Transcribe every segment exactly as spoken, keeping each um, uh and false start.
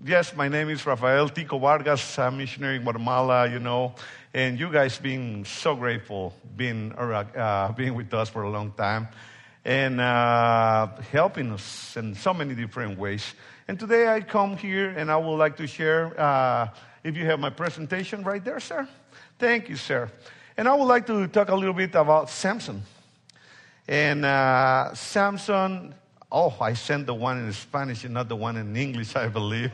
yes, my name is Rafael Tico Vargas. I'm missionary in Guatemala, you know, and you guys being so grateful being, uh, being with us for a long time and uh, helping us in so many different ways. And today I come here and I would like to share, uh, if you have my presentation right there, sir. Thank you, sir. And I would like to talk a little bit about Samson. And uh, Samson, oh, I sent the one in Spanish and not the one in English, I believe.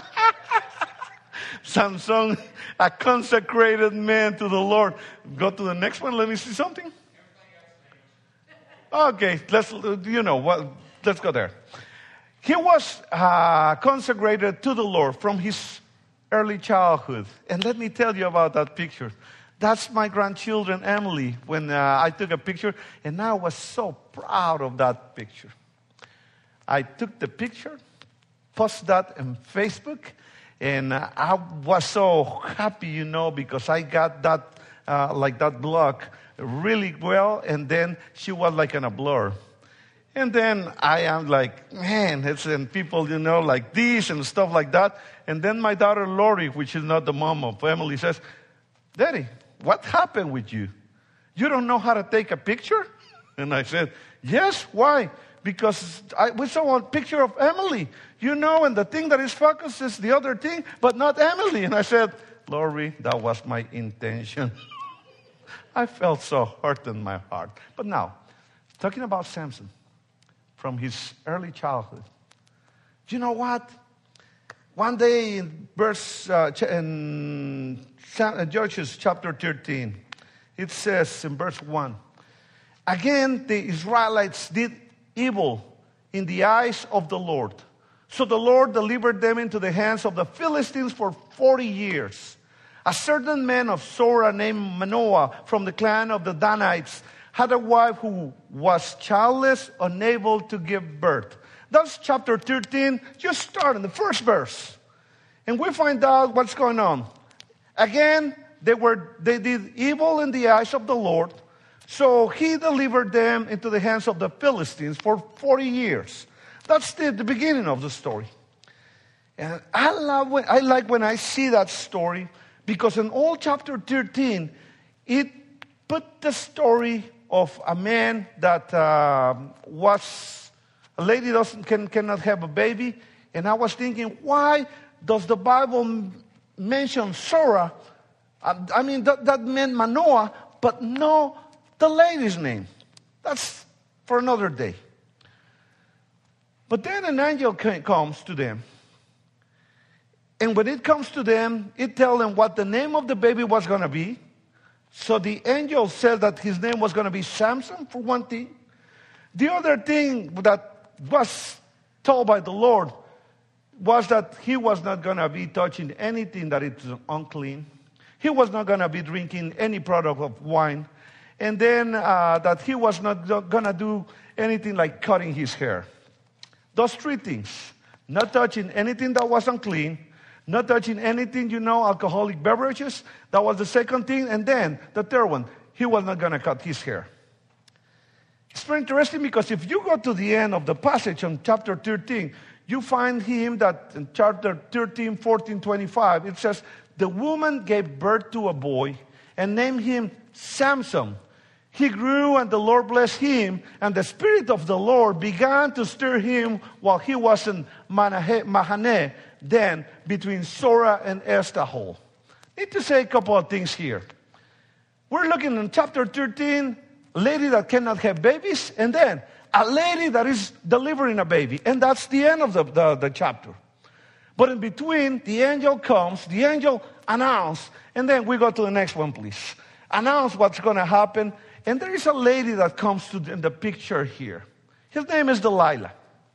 Samson, a consecrated man to the Lord. Go to the next one. Let me see something. Okay, let's, you know, what, let's go there. He was uh, consecrated to the Lord from his early childhood. And let me tell you about that picture. That's my grandchildren, Emily, when uh, I took a picture. And I was so proud of that picture. I took the picture, posted that on Facebook, and uh, I was so happy, you know, because I got that, uh, like that block really well, and then she was like in a blur. And then I am like, man, it's and people, you know, like this and stuff like that. And then my daughter Lori, which is not the mom of Emily, says, Daddy, what happened with you? You don't know how to take a picture? And I said, yes, why? Because I, we saw a picture of Emily, you know, and the thing that is focused is the other thing, but not Emily. And I said, Lori, that was my intention. I felt so hurt in my heart. But now, talking about Samson from his early childhood, you know what? One day in verse uh, in Judges chapter thirteen, it says in verse one, again the Israelites did evil in the eyes of the Lord. So the Lord delivered them into the hands of the Philistines for forty years. A certain man of Zorah named Manoah from the clan of the Danites had a wife who was childless, unable to give birth. That's chapter thirteen. Just start in the first verse. And we find out what's going on. Again, they were they did evil in the eyes of the Lord. So he delivered them into the hands of the Philistines for forty years. That's the, the beginning of the story. And I love when, I like when I see that story, because in all chapter thirteen, it put the story of a man that uh, was, a lady doesn't can, cannot have a baby. And I was thinking, why does the Bible mention Zorah? I mean, that, that meant Manoah, but no the lady's name. That's for another day. But then an angel comes to them. And when it comes to them, it tells them what the name of the baby was going to be. So the angel said that his name was going to be Samson, for one thing. The other thing that was told by the Lord was that he was not going to be touching anything that is unclean. He was not going to be drinking any product of wine. And then uh, that he was not going to do anything like cutting his hair. Those three things. Not touching anything that was unclean. Not touching anything, you know, alcoholic beverages. That was the second thing. And then the third one, he was not going to cut his hair. It's very interesting because if you go to the end of the passage on chapter thirteen, you find him that in chapter thirteen, fourteen, twenty-five, it says, the woman gave birth to a boy and named him Samson. He grew and the Lord blessed him, and the Spirit of the Lord began to stir him while he was in Mahaneh, then between Zorah and Eshtaol. Need to say a couple of things here. We're looking in chapter thirteen, a lady that cannot have babies, and then a lady that is delivering a baby. And that's the end of the, the, the chapter. But in between, the angel comes, the angel announced, and then we go to the next one, please. Announce what's going to happen. And there is a lady that comes to the, in the picture here. His name is Delilah.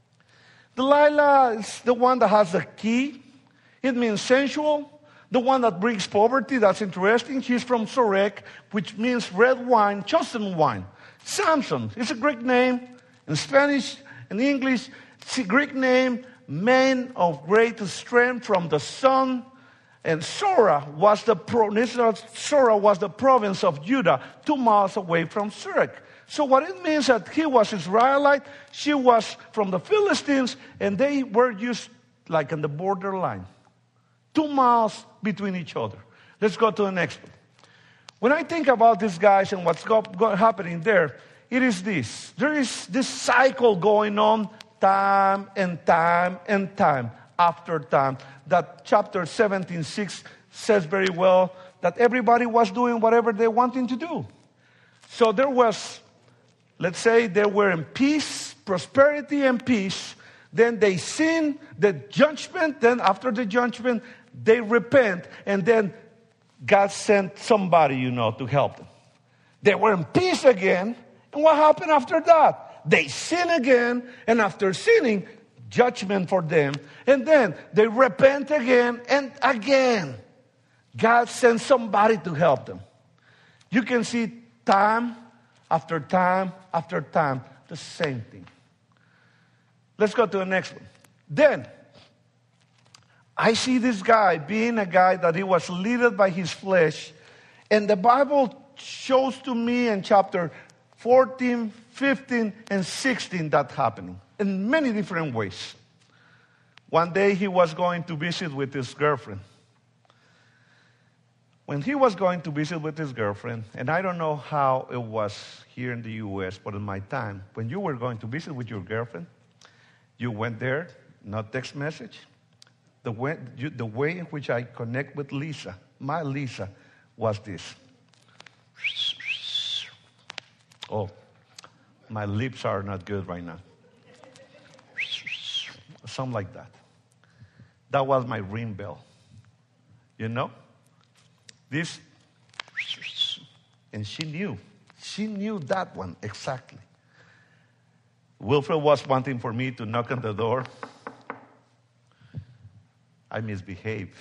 Delilah is the one that has the key. It means sensual. The one that brings poverty, that's interesting. She's from Sorek, which means red wine, chosen wine. Samson, it's a Greek name. In Spanish, in English, it's a Greek name, man of great strength from the sun. And Zorah was the pro, Zorah was the province of Judah, two miles away from Zurich. So what it means that he was Israelite, she was from the Philistines, and they were used like on the borderline. Two miles between each other. Let's go to the next one. When I think about these guys and what's go, go, happening there, it is this. There is this cycle going on time and time and time after time. That chapter seventeen six says very well that everybody was doing whatever they wanted to do. So there was, let's say they were in peace, prosperity and peace. Then they sin, the judgment. Then after the judgment, they repent. And then God sent somebody, you know, to help them. They were in peace again. And what happened after that? They sin again. And after sinning, judgment for them. And then they repent again and again. God sent somebody to help them. You can see time after time after time the same thing. Let's go to the next one. Then, I see this guy being a guy that he was led by his flesh. And the Bible shows to me in chapter fourteen, fifteen, and sixteen that happening in many different ways. One day he was going to visit with his girlfriend. When he was going to visit with his girlfriend, and I don't know how it was here in the U S, but in my time, when you were going to visit with your girlfriend, you went there, not text message. The way, you, the way in which I connect with Lisa, my Lisa, was this. Oh, my lips are not good right now. Something like that. That was my ring bell. You know? This, and she knew. She knew that one exactly. Wilfred was wanting for me to knock on the door. I misbehaved.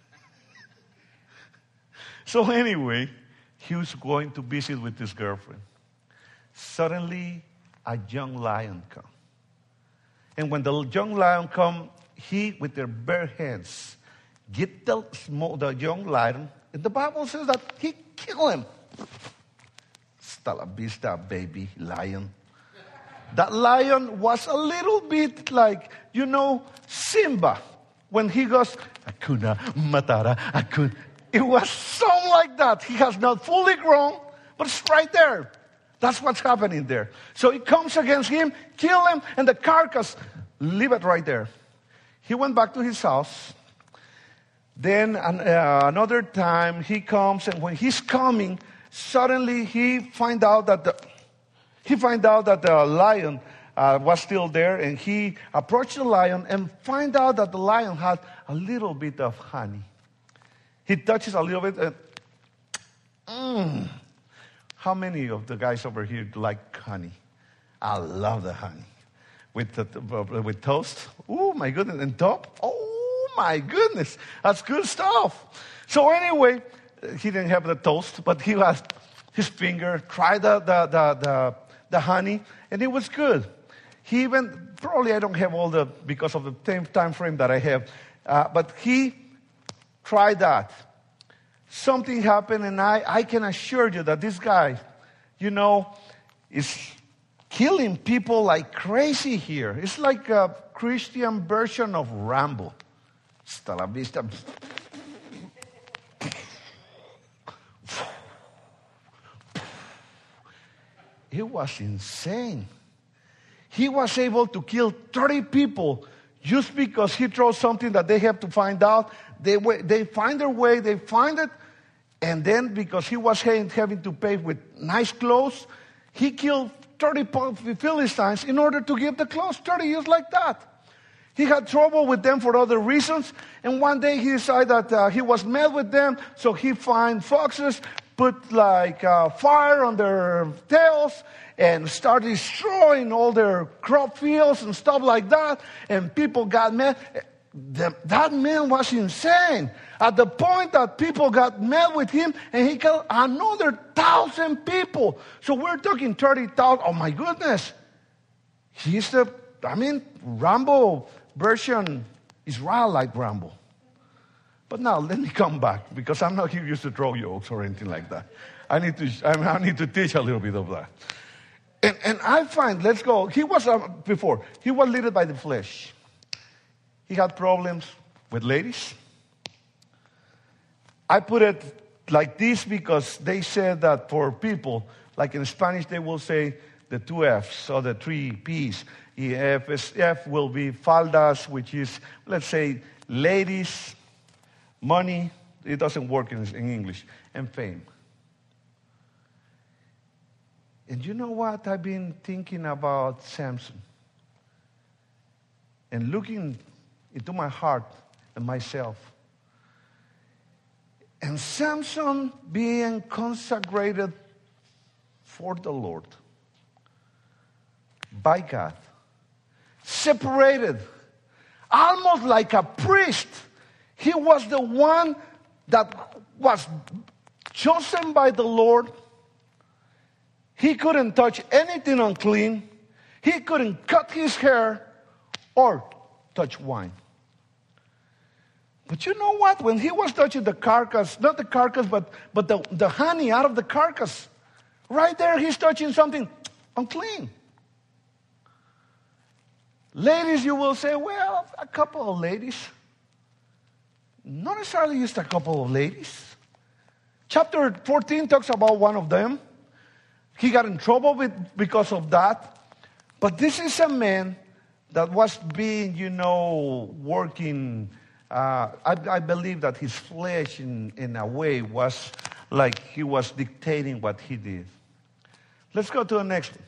So anyway, he was going to visit with his girlfriend. Suddenly, a young lion come. And when the young lion come, he, with their bare hands, get the, small, the young lion, and the Bible says that he killed him. Hasta la vista, baby lion. That lion was a little bit like, you know, Simba. When he goes, Hakuna Matata, Hakuna. It was something like that. He has not fully grown, but it's right there. That's what's happening there. So he comes against him, kill him, and the carcass, leave it right there. He went back to his house. Then uh, another time he comes, and when he's coming, suddenly he find out that the he find out that the lion uh, was still there, and he approached the lion and find out that the lion had a little bit of honey. He touches a little bit, and mmm. How many of the guys over here like honey? I love the honey. With the, with toast, oh my goodness, and top, oh my goodness, that's good stuff. So anyway, he didn't have the toast, but he had his finger, tried the, the, the, the, the honey, and it was good. He even, probably I don't have all the, because of the same time frame that I have, uh, but he tried that. Something happened, and I, I can assure you that this guy, you know, is killing people like crazy here. It's like a Christian version of Rambo. Hasta la vista. It was insane. He was able to kill thirty people just because he throws something that they have to find out. They, they find their way, they find it, and then because he was having to pay with nice clothes, he killed thirty Philistines in order to give the clothes, thirty years like that. He had trouble with them for other reasons, and one day he decided that uh, he was mad with them, so he found foxes, put like uh, fire on their tails, and started destroying all their crop fields and stuff like that, and people got mad. The, that man was insane. At the point that people got mad with him, and he killed another thousand people. So we're talking thirty thousand. Oh my goodness. He's the, I mean, Rambo version, Israel like Rambo. But now let me come back, because I'm not here used to throw jokes or anything like that. I need to, I need to teach a little bit of that. And, and I find, let's go, he was, uh, before, he was led by the flesh. he had problems with ladies. I put it like this because they said that for people, like in Spanish, they will say the two F's or the three P's. F, is, F will be faldas, which is, let's say, ladies, money. It doesn't work in, in English, and fame. And you know what? I've been thinking about Samson and looking into my heart and myself. And Samson being consecrated for the Lord by God, separated, almost like a priest. He was the one that was chosen by the Lord. He couldn't touch anything unclean. He couldn't cut his hair or touch wine. But you know what? When he was touching the carcass, not the carcass, but, but the, the honey out of the carcass, right there he's touching something unclean. Ladies, you will say, well, a couple of ladies. Not necessarily just a couple of ladies. Chapter fourteen talks about one of them. He got in trouble with, because of that. But this is a man that was being, you know, working. Uh, I, I believe that his flesh, in, in a way, was like he was dictating what he did. Let's go to the next one.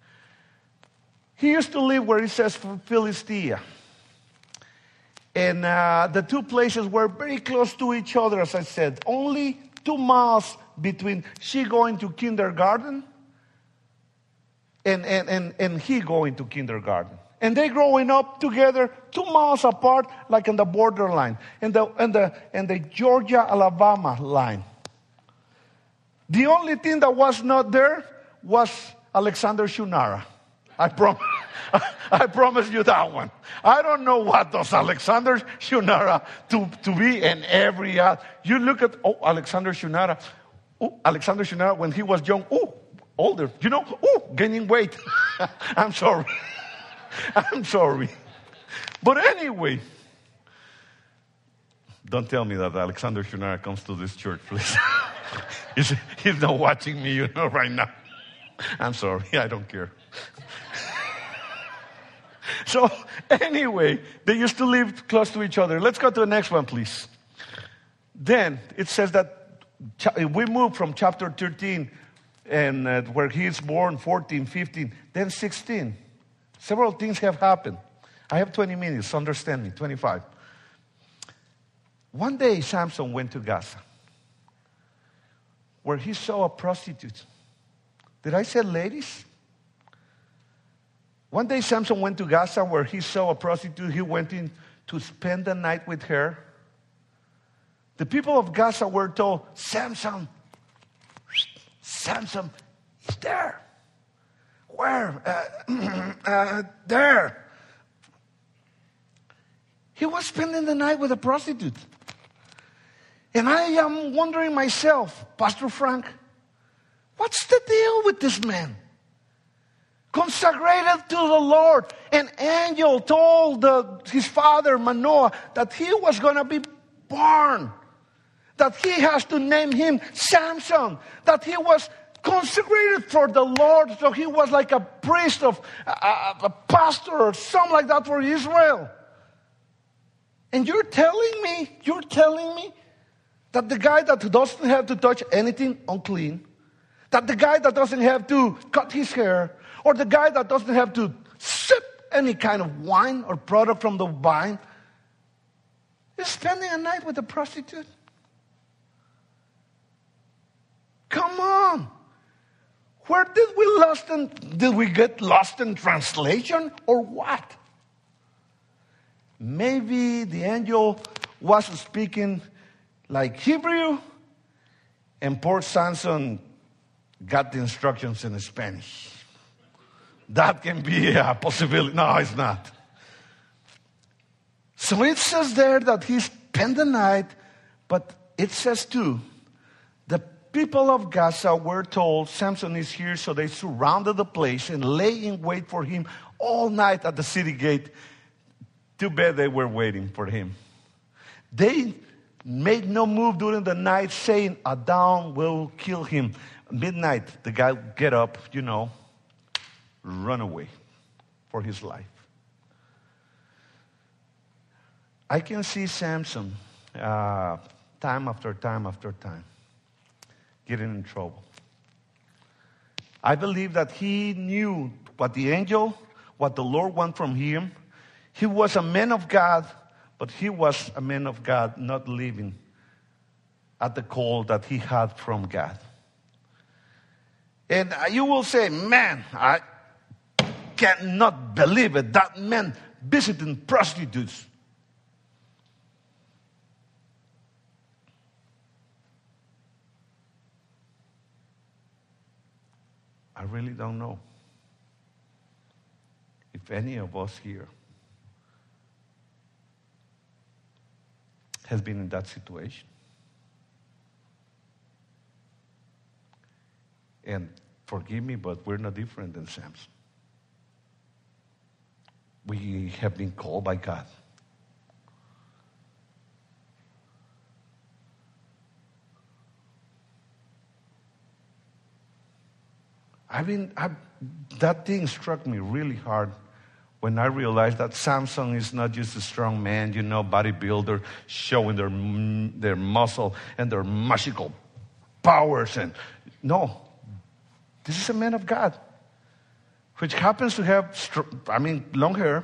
He used to live where it says Philistia. And uh, the two places were very close to each other, as I said. Only two miles between she going to kindergarten and, and, and, and he going to kindergarten. And they growing up together, two miles apart, like in the borderline, in the, in the, in the Georgia-Alabama line. The only thing that was not there was Alexander Shunara. I promise, I promise you that one. I don't know what does Alexander Shunara to, to be in every, uh, you look at, oh, Alexander Shunara. Oh, Alexander Shunara, when he was young, oh, older, you know, oh, gaining weight. I'm sorry. I'm sorry. But anyway, don't tell me that Alexander Shunara comes to this church, please. he's, he's not watching me, you know, right now. I'm sorry, I don't care. So anyway, they used to live close to each other. Let's go to the next one, please. Then it says that we moved from chapter thirteen, and uh, where he is born, fourteen, fifteen, then sixteen. Several things have happened. I have twenty minutes, understand me, twenty-five. One day, Samson went to Gaza, where he saw a prostitute. Did I say ladies? One day, Samson went to Gaza, where he saw a prostitute. He went in to spend the night with her. The people of Gaza were told, Samson, Samson is there. Where? Uh, uh, there. He was spending the night with a prostitute. And I am wondering myself, Pastor Frank, what's the deal with this man? Consecrated to the Lord. An angel told the, his father, Manoah, that he was going to be born. That he has to name him Samson. That he was consecrated for the Lord. So he was like a priest of a, a, a pastor or something like that for Israel. And you're telling me, you're telling me that the guy that doesn't have to touch anything unclean, that the guy that doesn't have to cut his hair, or the guy that doesn't have to sip any kind of wine or product from the vine, is spending a night with a prostitute? Come on. Where did we lost in, did we get lost in translation or what? Maybe the angel was speaking like Hebrew and poor Samson got the instructions in Spanish. That can be a possibility. No, it's not. So it says there that he spent the night, but it says too, the people of Gaza were told Samson is here, so they surrounded the place and lay in wait for him all night at the city gate Too bad they were waiting for him. They made no move during the night, saying, a dawn will kill him. Midnight, the guy get up, you know, run away for his life. I can see Samson uh, time after time after time getting in trouble. I believe that he knew what the angel, what the Lord wanted from him. He was a man of God, but he was a man of God not living at the call that he had from God. And you will say, man, I cannot believe it. That man visiting prostitutes. I really don't know if any of us here has been in that situation. And forgive me, but we're no different than Samson. We have been called by God. I mean, I, that thing struck me really hard when I realized that Samson is not just a strong man, you know, bodybuilder, showing their their muscle and their magical powers. And no, this is a man of God, which happens to have, I mean, long hair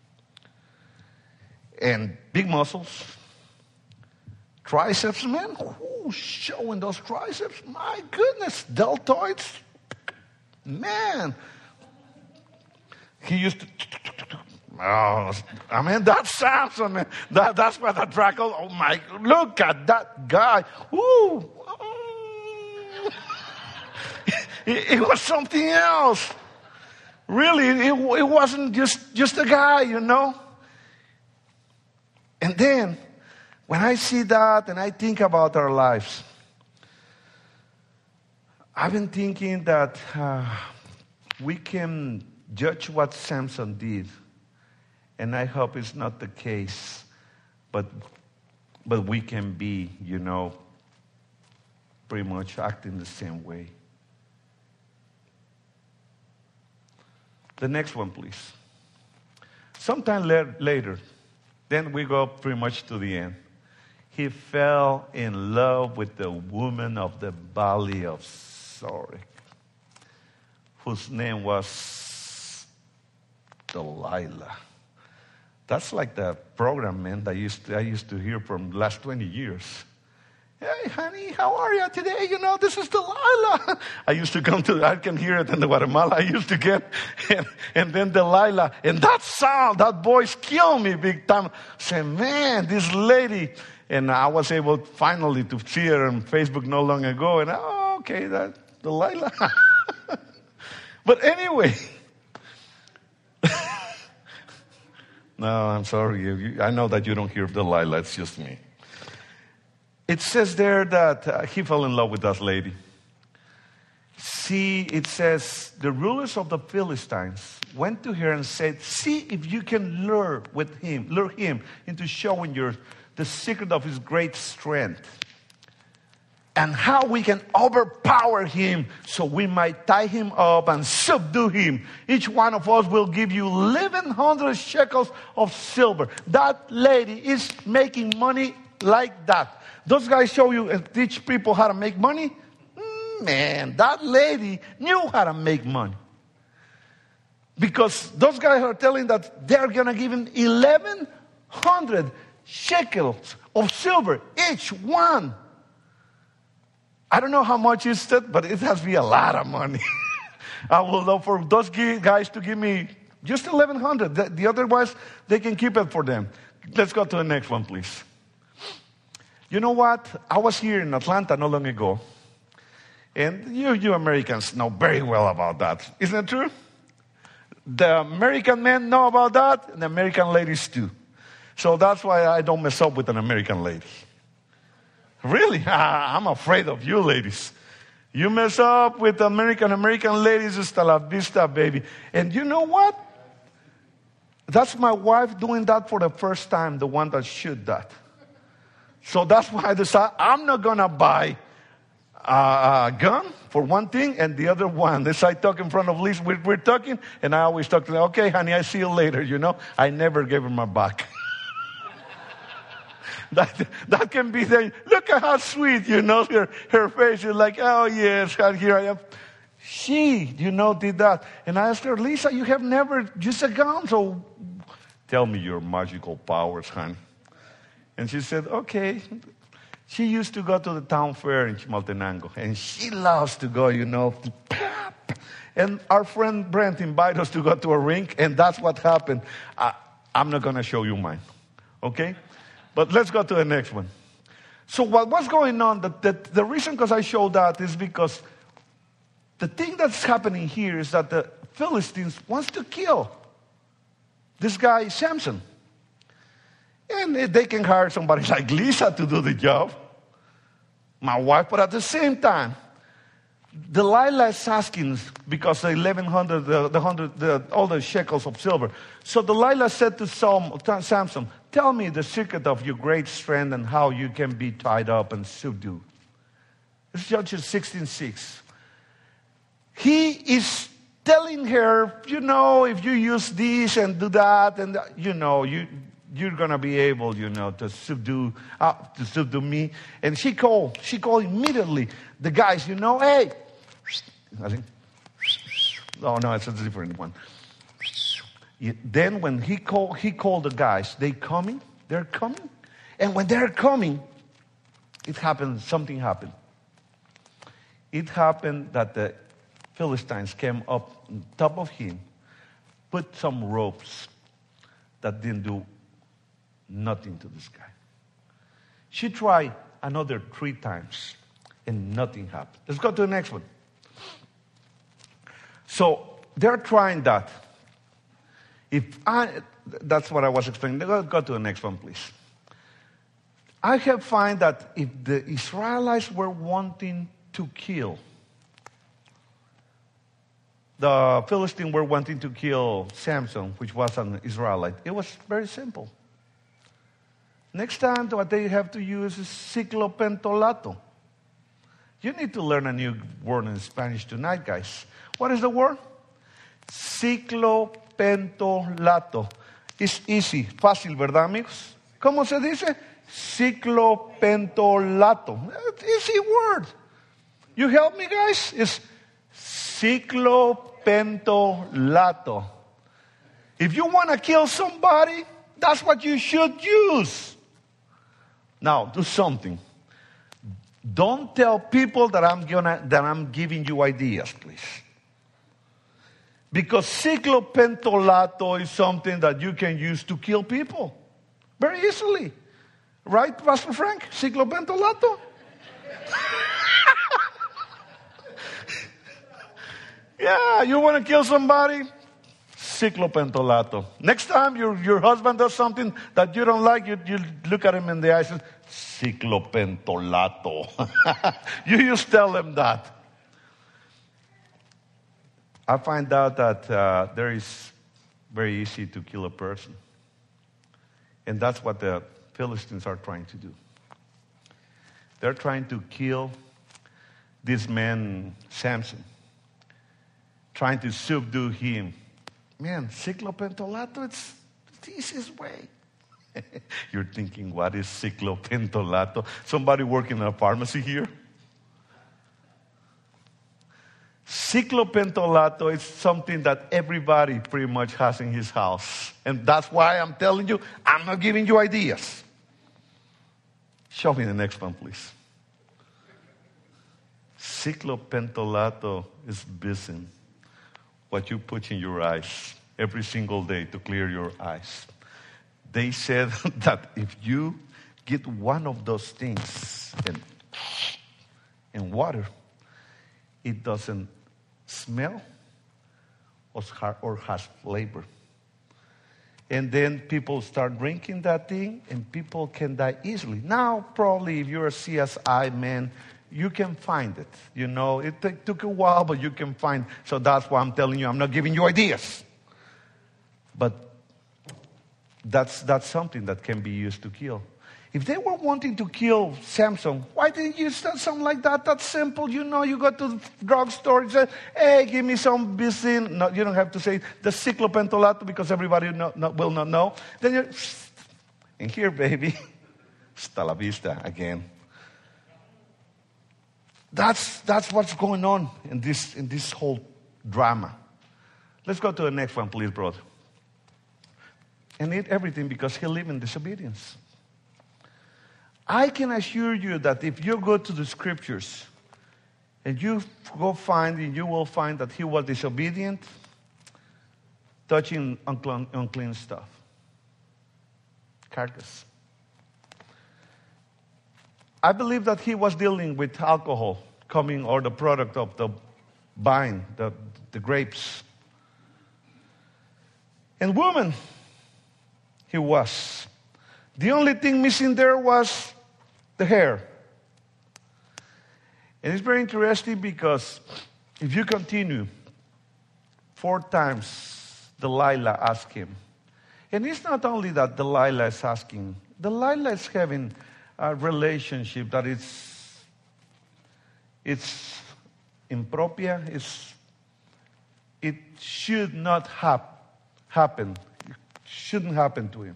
and big muscles, triceps, man. Who's showing those triceps? My goodness, deltoids. Man, he used to, oh, I mean, that's Samson, man. That, that's what attracted, oh my, look at that guy. Woo. It, it was something else. Really, it, it wasn't just, just a guy, you know. And then, when I see that and I think about our lives, I've been thinking that uh, we can judge what Samson did, and I hope it's not the case, but but we can be, you know, pretty much acting the same way. The next one, please. Sometime la- later, then we go pretty much to the end. He fell in love with the woman of the valley of Sorry, whose name was Delilah. That's like the program, man, that I used to, I used to hear for the last twenty years. Hey, honey, how are you today? You know, this is Delilah. I used to come to, I can hear it in the Guatemala I used to get. And, and then Delilah. And that sound, that voice killed me big time. I said, man, this lady. And I was able finally to see her on Facebook not long ago. And, oh, okay, that Delilah. But anyway. No, I'm sorry. I know that you don't hear Delilah. It's just me. It says there that uh, he fell in love with that lady. See, it says, the rulers of the Philistines went to her and said, see if you can lure with him, lure him into showing you the secret of his great strength, and how we can overpower him so we might tie him up and subdue him. Each one of us will give you eleven hundred shekels of silver. That lady is making money like that. Those guys show you and teach people how to make money. Mm, man, that lady knew how to make money. Because those guys are telling that they're going to give him eleven hundred shekels of silver, each one. I don't know how much is that, but it has to be a lot of money. I will love for those guys to give me just eleven hundred. The, the other ones, they can keep it for them. Let's go to the next one, please. You know what? I was here in Atlanta not long ago. And you, you Americans know very well about that. Isn't it true? The American men know about that, and the American ladies too. So that's why I don't mess up with an American lady. Really? I'm afraid of you ladies. You mess up with American, American ladies, hasta la vista, baby. And you know what? That's my wife doing that for the first time, the one that shoot that. So that's why I decided I'm not going to buy a gun for one thing, and the other one. This I talk in front of Liz. We're, we're talking, and I always talk to her, okay, honey, I see you later, you know. I never gave her my back. that, that can be the, look at how sweet, you know, her, her face is like, oh, yes, here I am. She, you know, did that. And I asked her, Lisa, you have never used a gun, so tell me your magical powers, honey. And she said, okay. She used to go to the town fair in Chimaltenango, and she loves to go, you know. And our friend Brent invited us to go to a rink, and that's what happened. I, I'm not going to show you mine, okay? But let's go to the next one. So what was going on, the, the, the reason because I showed that is because the thing that's happening here is that the Philistines wants to kill this guy, Samson. And they can hire somebody like Lisa to do the job, my wife, but at the same time, Delilah is asking because the eleven hundred, the, the hundred, the, all the shekels of silver. So Delilah said to Samson, tell me the secret of your great strength and how you can be tied up and subdued. It's Judges sixteen six. He is telling her, you know, if you use this and do that, and you know, you you're gonna be able, you know, to subdue, uh, to subdue me. And she called, she called immediately the guys, you know, hey. I think, oh no, it's a different one. Then when he called, he called the guys. They coming, they're coming, and when they're coming, it happened. Something happened. It happened that the Philistines came up on top of him, put some ropes that didn't do nothing to this guy. She tried another three times, and nothing happened. Let's go to the next one. So they're trying that. If I, that's what I was explaining. Go, go to the next one, please. I have found that if the Israelites were wanting to kill, the Philistines were wanting to kill Samson, which was an Israelite. It was very simple. Next time, what they have to use is ciclopentolato. You need to learn a new word in Spanish tonight, guys. What is the word? Ciclopentolato. It's easy, fácil, ¿verdad, amigos? ¿Cómo se dice? Ciclopentolato. Easy word. You help me, guys? It's ciclopentolato. If you want to kill somebody, that's what you should use. Now, do something. Don't tell people that I'm gonna that I'm giving you ideas, please. Because ciclopentolato is something that you can use to kill people very easily. Right, Pastor Frank? Ciclopentolato? Yeah, you want to kill somebody? Ciclopentolato. Next time your, your husband does something that you don't like, you, you look at him in the eyes and say, ciclopentolato. You just tell him that. I find out that uh, there is very easy to kill a person. And that's what the Philistines are trying to do. They're trying to kill this man, Samson. Trying to subdue him. Man, ciclopentolato, it's the easiest way. You're thinking, what is ciclopentolato? Somebody working in a pharmacy here? Ciclopentolato is something that everybody pretty much has in his house. And that's why I'm telling you, I'm not giving you ideas. Show me the next one, please. Ciclopentolato is busy. What you put in your eyes every single day to clear your eyes. They said that if you get one of those things in, in water, it doesn't smell or, or has flavor. And then people start drinking that thing and people can die easily. Now, probably if you're a C S I man, you can find it. You know, it t- took a while, but you can find. So that's why I'm telling you, I'm not giving you ideas. But That's, that's something that can be used to kill. If they were wanting to kill Samson, why didn't you start something like that? That's simple. You know, you go to the drugstore and say, hey, give me some Vicin. No, you don't have to say the cyclopentolato because everybody know, not, will not know. Then you're, and here, baby, hasta la vista again. That's, that's what's going on in this, in this whole drama. Let's go to the next one, please, brother. And eat everything because he lived in disobedience. I can assure you that if you go to the scriptures and you go find, and you will find that he was disobedient, touching unclean, unclean stuff. Carcass. I believe that he was dealing with alcohol coming, or the product of the vine, the, the grapes. And woman, he was. The only thing missing there was the hair. And it's very interesting because if you continue, four times Delilah asked him. And it's not only that Delilah is asking. Delilah is having a relationship that is, it's impropia. It's, it should not have happen. It shouldn't happen to him.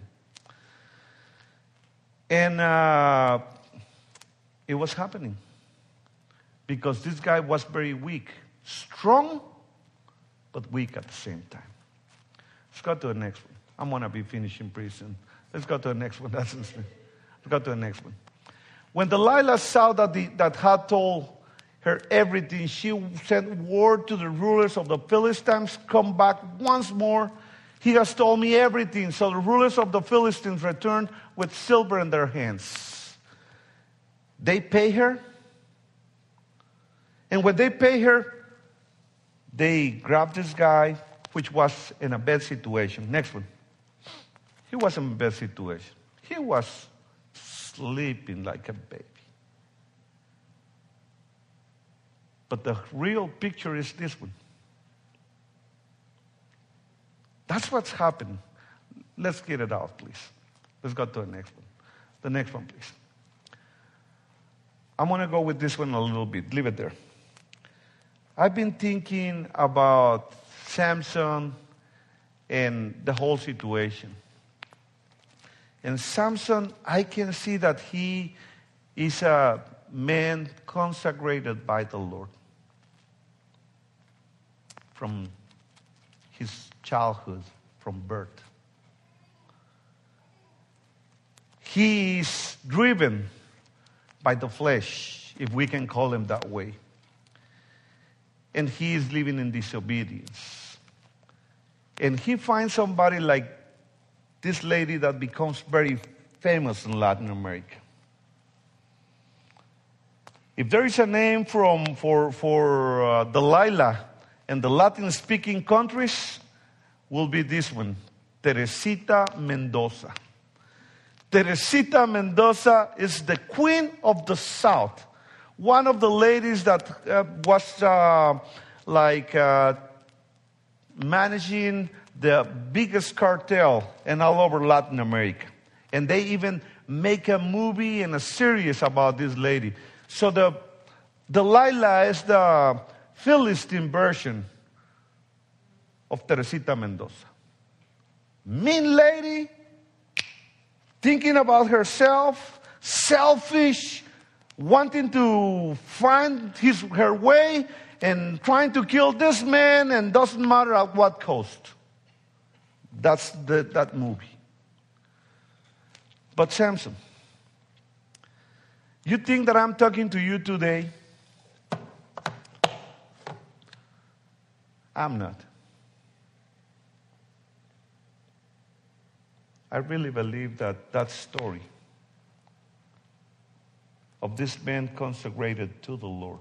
And uh, it was happening because this guy was very weak, strong, but weak at the same time. Let's go to the next one. I'm going to be finishing pretty soon. Let's go to the next one. That's Let's go to the next one. When Delilah saw that, the, that had told her everything, she sent word to the rulers of the Philistines, come back once more. He has told me everything. So the rulers of the Philistines returned with silver in their hands. They pay her. And when they pay her, they grab this guy, which was in a bad situation. Next one. He was in a bad situation. He was sleeping like a baby. But the real picture is this one. That's what's happened. Let's get it out, please. Let's go to the next one. The next one, please. I'm going to go with this one a little bit. Leave it there. I've been thinking about Samson and the whole situation. And Samson, I can see that he is a man consecrated by the Lord. From his childhood, from birth. He is driven by the flesh, if we can call him that way. And he is living in disobedience. And he finds somebody like this lady that becomes very famous in Latin America. If there is a name from, for, for uh, Delilah in the Latin-speaking countries, will be this one, Teresita Mendoza. Teresita Mendoza is the queen of the South. One of the ladies that uh, was uh, like uh, managing the biggest cartel in all over Latin America. And they even make a movie and a series about this lady. So the Delilah is the Philistine version of Teresita Mendoza. Mean lady, thinking about herself, selfish, wanting to find his, her way, and trying to kill this man, and doesn't matter at what cost. That's the, that movie. But Samson, you think that I'm talking to you today? I'm not. I really believe that that story of this man consecrated to the Lord,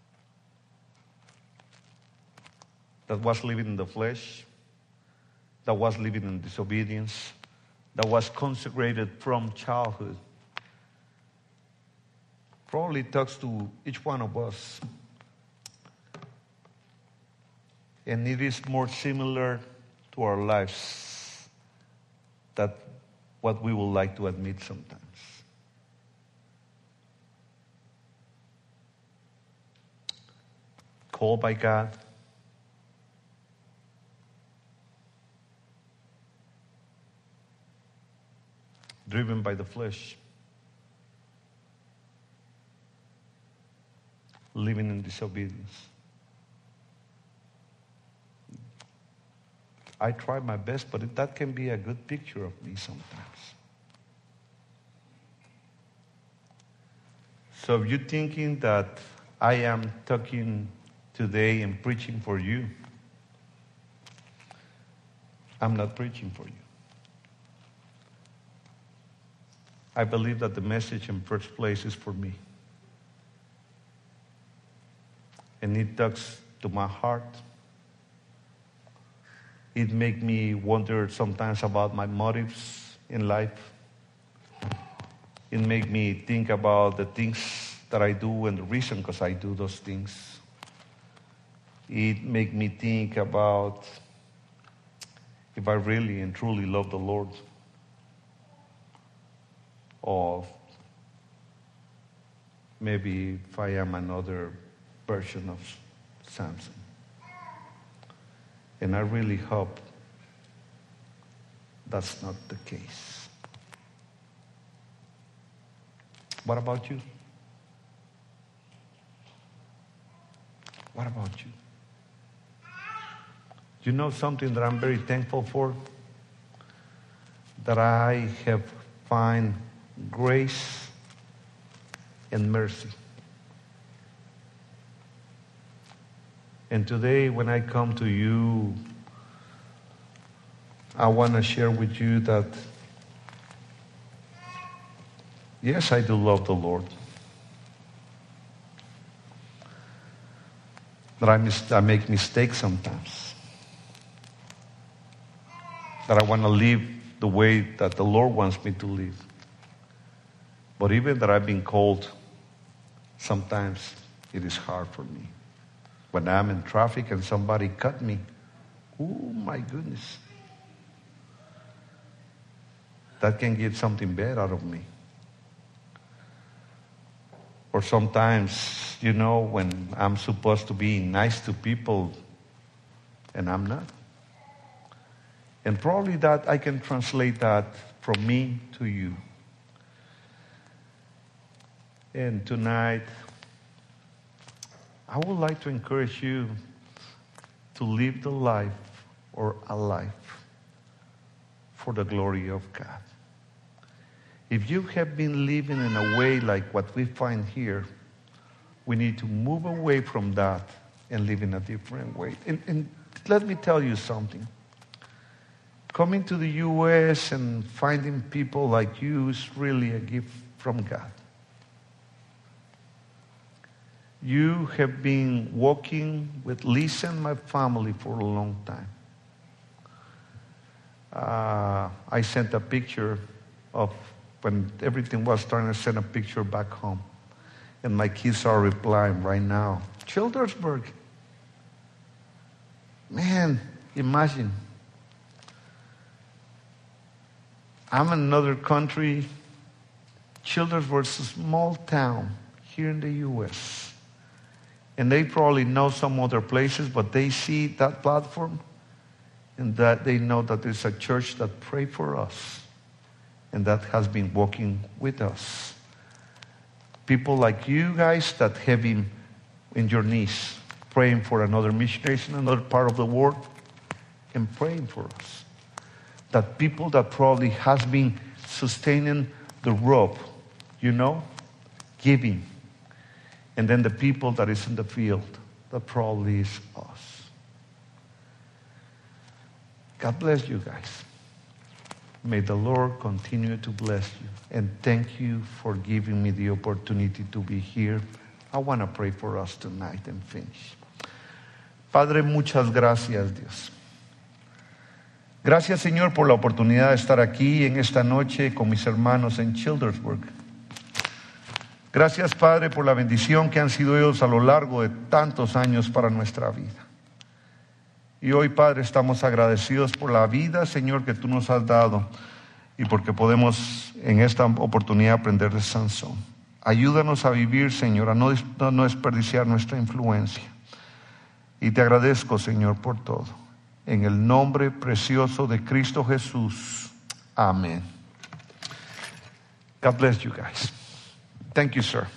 that was living in the flesh, that was living in disobedience, that was consecrated from childhood, probably talks to each one of us. And it is more similar to our lives than what we would like to admit sometimes. Called by God, driven by the flesh, living in disobedience. I try my best, but that can be a good picture of me sometimes. So if you're thinking that I am talking today and preaching for you, I'm not preaching for you. I believe that the message in first place is for me. And it talks to my heart. It makes me wonder sometimes about my motives in life. It makes me think about the things that I do and the reason because I do those things. It makes me think about if I really and truly love the Lord, or maybe if I am another version of Samson. And I really hope that's not the case. What about you? What about you? You know something that I'm very thankful for? That I have found grace and mercy. And today when I come to you, I want to share with you that, yes, I do love the Lord. That I, mis- I make mistakes sometimes. That I want to live the way that the Lord wants me to live. But even that I've been called, sometimes it is hard for me. When I'm in traffic and somebody cut me, oh my goodness. That can get something bad out of me. Or sometimes, you know, when I'm supposed to be nice to people and I'm not. And probably that I can translate that from me to you. And tonight, I would like to encourage you to live the life or a life for the glory of God. If you have been living in a way like what we find here, we need to move away from that and live in a different way. And, and let me tell you something. Coming to the U S and finding people like you is really a gift from God. You have been walking with Lisa and my family for a long time. Uh, I sent a picture of when everything was starting to send a picture back home. And my kids are replying right now. Childersburg. Man, imagine. I'm in another country. Childersburg is a small town here in the U S And they probably know some other places, but they see that platform and that they know that there's a church that prayed for us and that has been walking with us. People like you guys that have been in your knees praying for another missionary in another part of the world and praying for us. That people that probably has been sustaining the rope, you know, giving. And then the people that is in the field, that probably is us. God bless you guys. May the Lord continue to bless you. And thank you for giving me the opportunity to be here. I want to pray for us tonight and finish. Padre, muchas gracias, Dios. Gracias, Señor, por la oportunidad de estar aquí en esta noche con mis hermanos en Childersburg. Gracias, Padre, por la bendición que han sido ellos a lo largo de tantos años para nuestra vida. Y hoy, Padre, estamos agradecidos por la vida, Señor, que tú nos has dado. y porque podemos en esta oportunidad aprender de Sansón. Ayúdanos a vivir, Señor, a no, no desperdiciar nuestra influencia. Y te agradezco, Señor, por todo. En el nombre precioso de Cristo Jesús. Amén. God bless you guys. Thank you, sir.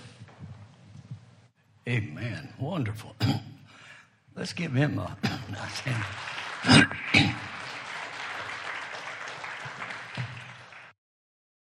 Amen. Wonderful. Let's give him a nice hand.